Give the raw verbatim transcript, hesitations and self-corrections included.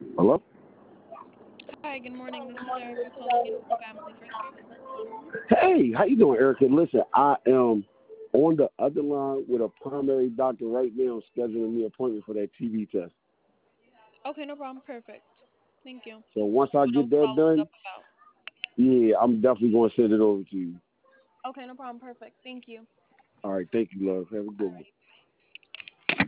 Hello? Hi, good morning. This is Erica calling in from Family First. Hey, how you doing, Erica? Listen, I am on the other line with a primary doctor right now scheduling me an appointment for that T B test. Okay, no problem. Perfect. Thank you. So once I What I get was that following done, up about. yeah, I'm definitely going to send it over to you. Okay, no problem. Perfect. Thank you. All right, thank you, love. Have a All good one. right.